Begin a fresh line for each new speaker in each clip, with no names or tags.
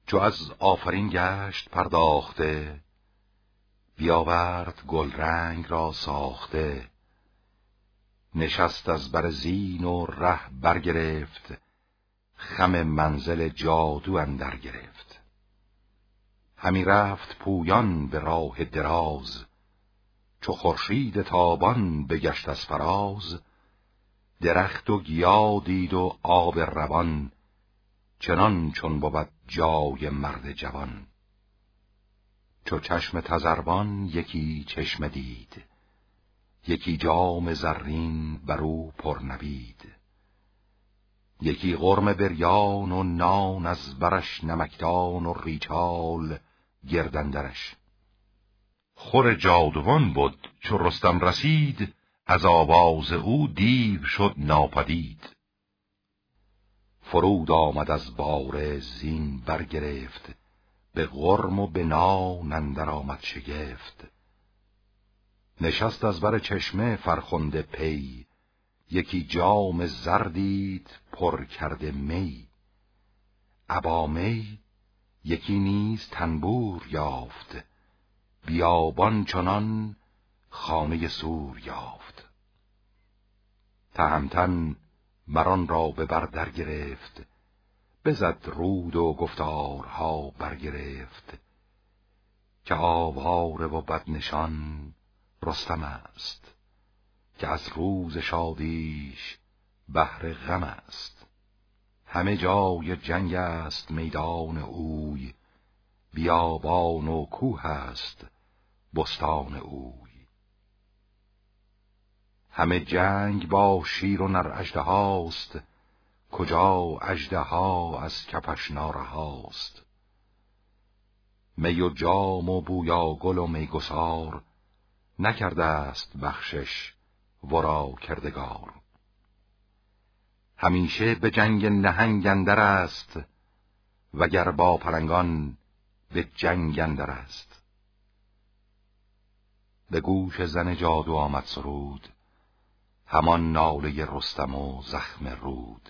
چو از آفرین گشت پرداخته، بیاورد گل رنگ را ساخته. نشست از بر زین و ره برگرفت، خم منزل جادو اندر گرفت. همی رفت پویان به راه دراز، چو خورشید تابان بگشت از فراز. درخت و گیا دید و آب روان، چنان چون بود جای مرد جوان. چو چشم تذروان یکی چشمه دید، یکی جام زرین برو پر نبید. یکی غرم بریان و نان از برش، نمکدان و ریچال گردندرش. خور جادوان بود چو رستم رسید، از آواز او دیو شد ناپدید. فرود آمد از باره زین برگرفت، به غرم و به نان اندر آمد شگفت. نشست از بر چشمه فرخنده پی، یکی جام زر دید پر کرده می. ابا می یکی نیز تنبور یافت، بیابان چنان خانه سور یافت. تهمتن مران را به بر در گرفت، بزد رود و گفتارها برگرفت. که آواره و بدنشان رستم است، که از روز شادیش بهر غم است. همه جای جنگ است میدان اوی، بیابان و کوه است بستان اوی. همه جنگ با شیر و نر اژدهاست، کجا اژدها از کفش نارهاست. می و جام و بویاگل و میگسار، نکرده است بخشش ورا کردگار. همیشه به جنگ نهنگ اندر است، وگر با پلنگان به جنگ اندر است. به گوش زن جادو آمد سرود، همان ناله رستم و زخم رود.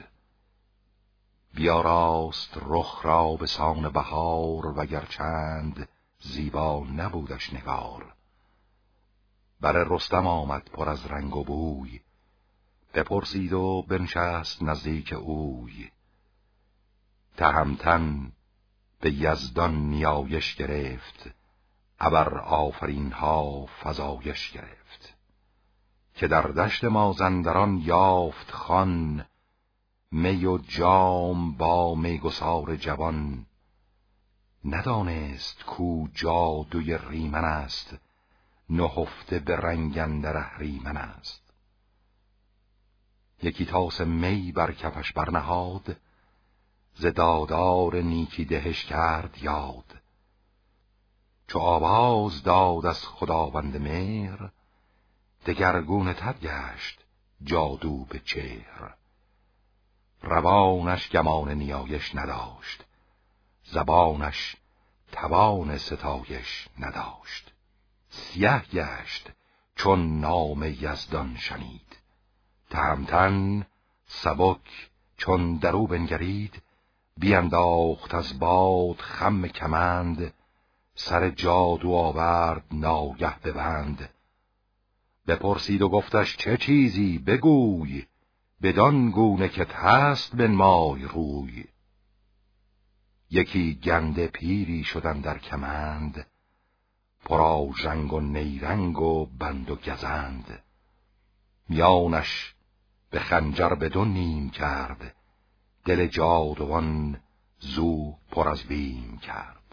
بیاراست رخ را به سان بهار، وگر چند زیبا نبودش نگار. بر رستم آمد پر از رنگ و بوی، بپرسید و بنشست نزدیک اوی. تهمتن به یزدان نیایش گرفت، ابر آفرین ها فزایش گرفت. که در دشت مازندران یافت خان، می و جام با میگسار جوان. ندانست کو جادوی ریمن است، نهفته به رنگ اندر اهریمن است. یکی تاس می بر کفش برنهاد، ز دادار نیکی دهش کرد یاد. چو آواز داد از خداوند مهر، دگرگونه تر گشت جادو به چهر. روانش گمان نیایش نداشت، زبانش توان ستایش نداشت. سیه گشت چون نام یزدان شنید، تهمتن سبک چون درو بنگرید. بینداخت از باد خم کمند، سر جادو آورد ناگه ببند. بپرسید و گفتش چه چیزی بگوی، بدان گونه که هست بنمای روی. یکی گنده پیری شدن در کمند، پرآژنگ و نیرنگ و بند و گزند. میانش به خنجر به دو نیم کرد، دل جادوان زو پر از بیم کرد.